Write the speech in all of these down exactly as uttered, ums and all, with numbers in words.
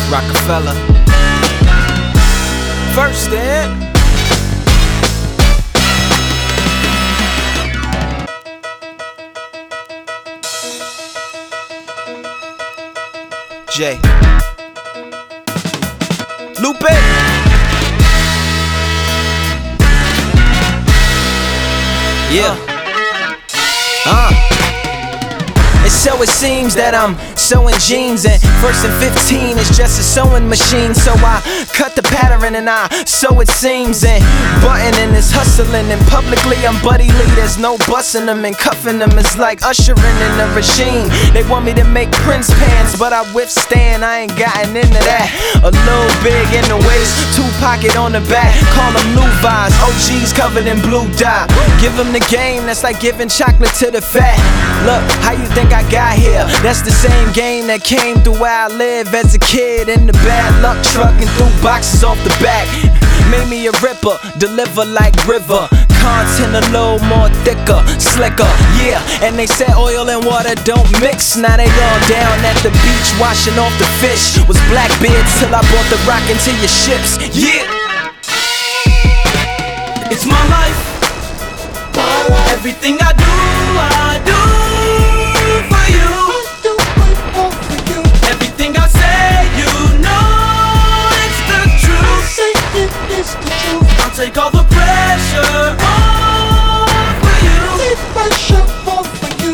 Rockefeller. First then. J. Lupe. Yeah. Uh. And so it seems that I'm sewing jeans, and first and fifteen is just a sewing machine. So I cut the pattern and I sew it seams, and buttoning is hustling, and publicly I'm Buddy Lee. There's no busting them and cuffing them. It's like ushering in a regime. They want me to make Prince pants, but I withstand. I ain't gotten into that. A little big in the waist, two pocket on the back. Call them Levi's, O Gs covered in blue dye. Give them the game, that's like giving chocolate to the fat. Look, how you think I got here? That's the same game that came through where I live as a kid, in the bad luck truck and threw boxes off the back. Made me a ripper, deliver like river. Content a little more thicker, slicker, yeah. And they said oil and water don't mix. Now they all down at the beach washing off the fish. Was Blackbeard till I brought the rock into your ships, yeah. It's my life. Everything I do, I do for you. Everything I say, you know it's the truth. I'll take all the pressure off for you. Take pressure off for you.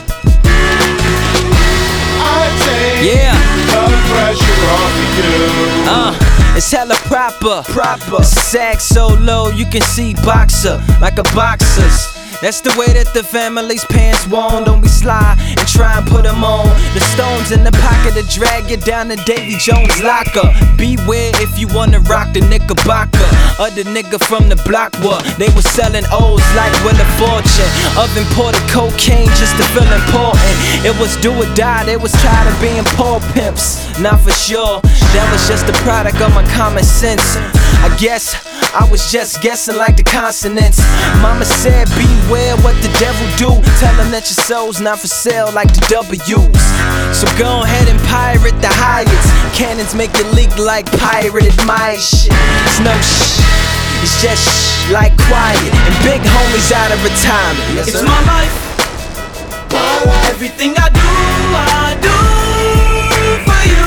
I take yeah. the pressure off for you. Uh. It's hella proper, proper. Sag so low you can see boxer like a boxer's. That's the way that the family's pants worn. Don't be sly and try and put them on. The stones in the pocket to drag you down to Davy Jones' locker. Beware if you wanna rock the Knickerbocker. Other nigga from the block, what? They was selling O's like Wheel of Fortune. Of imported cocaine just to feel important. It was do or die, they was tired of being poor pimps. Not for sure, that was just the product of my common sense. I guess I was just guessing like the consonants. Mama said beware what the devil do. Tell him that your soul's not for sale like the W's. So go ahead and pirate the Hyatts. Cannons make it leak like pirated my shit. It's no shh, it's just shh, like quiet. And big homies out of retirement. Yes, it's my life. Everything I do, I do for you.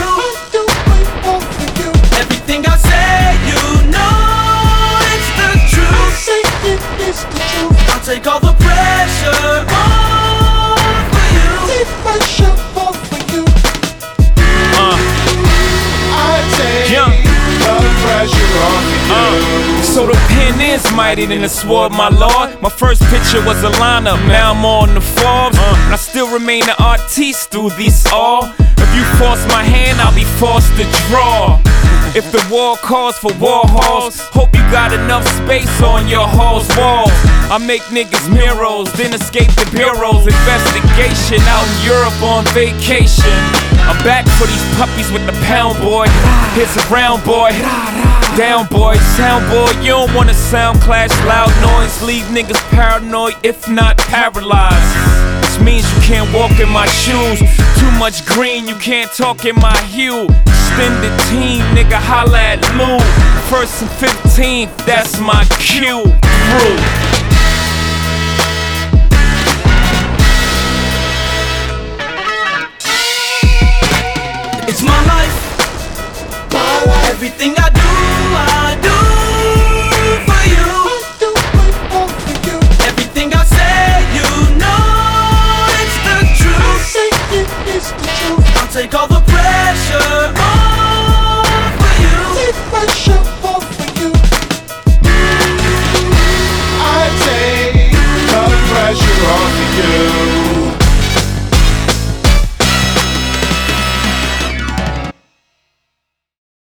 Everything I say, you know it's the truth. I'll take all the pressure off for you. Take pressure off for you. Uh. I take yeah. the pressure off for you. Uh. So the pen is mighty than the sword, my lord. My first picture was a lineup, now I'm on the Forbes. Uh. And I still remain an artiste through this all. If you force my hand, I'll be forced to draw. If the war calls for war halls, hope you got enough space on your hall's walls. I make niggas mirrors, then escape the bureau's investigation. Out in Europe on vacation. I'm back for these puppies with the pound boy. Here's a round boy. Down boy, sound boy, you don't wanna sound clash, loud noise. Leave niggas paranoid, if not paralyzed. This means you can't walk in my shoes. Too much green, you can't talk in my hue. Extended team, nigga, holla at Lou. First and fifteenth, that's my cue. Through.